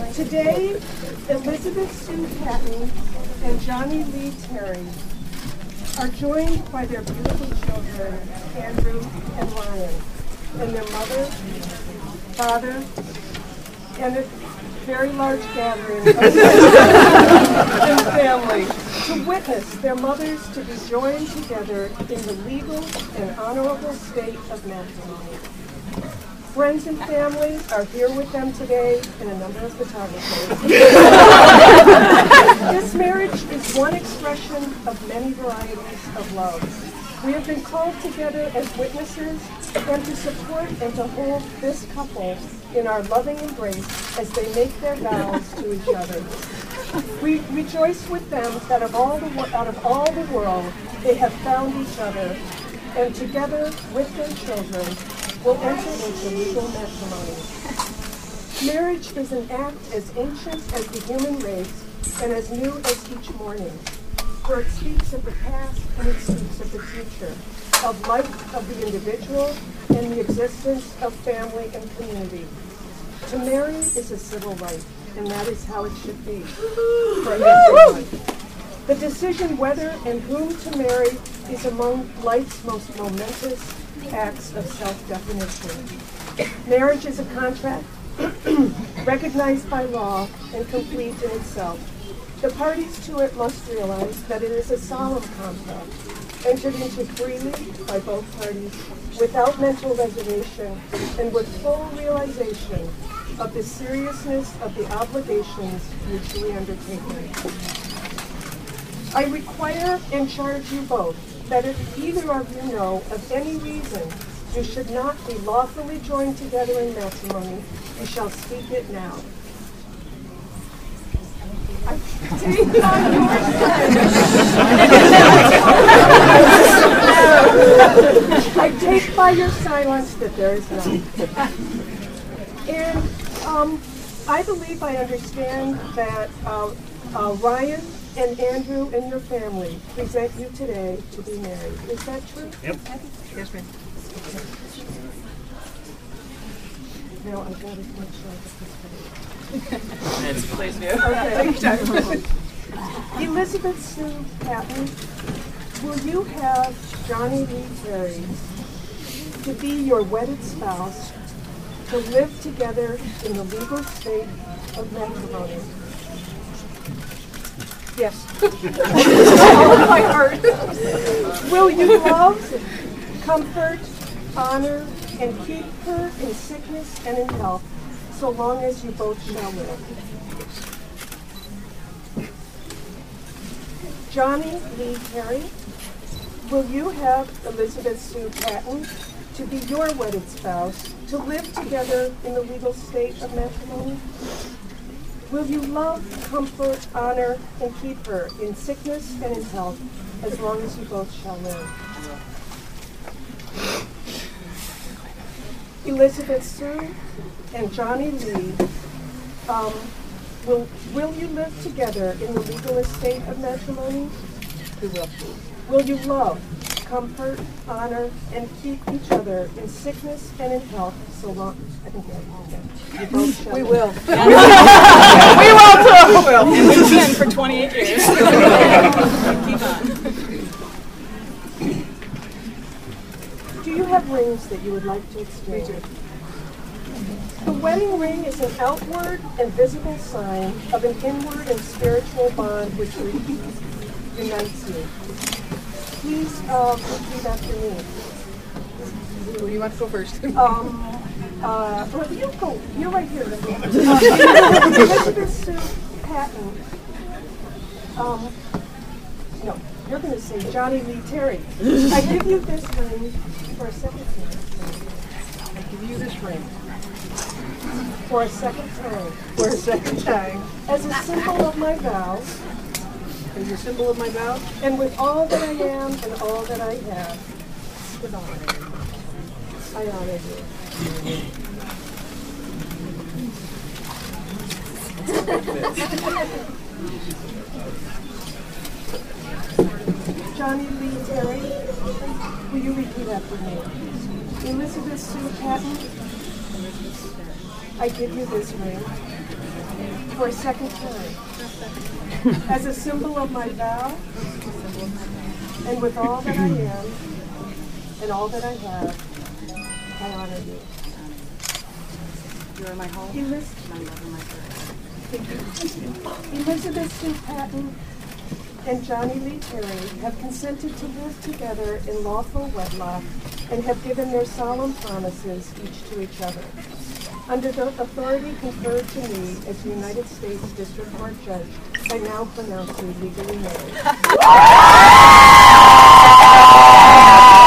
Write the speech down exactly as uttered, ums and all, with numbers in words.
Today, Elizabeth Sue Patton and Johnny Lee Terry are joined by their beautiful children, Andrew and Ryan, and their mother, father, and a very large gathering of and family to witness their mothers to be joined together in the legal and honorable state of matrimony. Friends and family are here with them today, and a number of photographers. This marriage is one expression of many varieties of love. We have been called together as witnesses and to support and to hold this couple in our loving embrace as they make their vows to each other. We rejoice with them that of all the, out of all the world they have found each other, and together with their children will enter into legal matrimony. Marriage is an act as ancient as the human race and as new as each morning, for it speaks of the past and it speaks of the future, of life of the individual and the existence of family and community. To marry is a civil right, and that is how it should be for everyone. The decision whether and whom to marry is among life's most momentous acts of self-definition. Marriage is a contract recognized by law and complete in itself. The parties to it must realize that it is a solemn contract, entered into freely by both parties, without mental reservation, and with full realization of the seriousness of the obligations mutually undertaken. I require and charge you both that if either of you know of any reason you should not be lawfully joined together in matrimony, you shall speak it now. I take by your I take by your silence that there is none. And um, I believe I understand that uh, uh, Ryan and Andrew and your family present you today to be married. Is that true? Yep. Yes, ma'am. Now I've got to make sure I get this right. Please do. Okay. Elizabeth Sue Patton, will you have Johnny Lee Terry to be your wedded spouse, to live together in the legal state of matrimony? Yes. All of my heart. Will you love, comfort, honor, and keep her in sickness and in health, so long as you both shall live? Johnny Lee Terry, will you have Elizabeth Sue Patton to be your wedded spouse, to live together in the legal state of matrimony? Will you love, comfort, honor, and keep her in sickness and in health, as long as you both shall live? Elizabeth Sue and Johnny Lee, um, will, will you live together in the legal estate of matrimony? We will. Will you love, comfort, honor, and keep each other in sickness and in health, so long? I think you both shall. We will. We will too. We will. And we've been for twenty-eight years. Keep on. Do you have rings that you would like to exchange? The wedding ring is an outward and visible sign of an inward and spiritual bond which unites you. Please uh, repeat after me. Who do you want to go first? Um, uh, well, you go. You're right here. Uh, Elizabeth Sue Patton. Um, no, you're going to say Johnny Lee Terry. I give you this ring for a second time. I give you this ring for a second time. For a second time. As a symbol of my vows. As a symbol of my vows. And with all that I am and all that I have, with honor. I honor you. Johnny Lee Terry, will you repeat after me? Elizabeth Sue Patton, I give you this ring for a second term. As a symbol of my vow, and with all that I am and all that I have, I honor you. You are my home, Elis- my love, and my forever. Elizabeth Sue Patton and Johnny Lee Terry have consented to live together in lawful wedlock and have given their solemn promises each to each other. Under the authority conferred to me as United States District Court Judge, I now pronounce you legally married.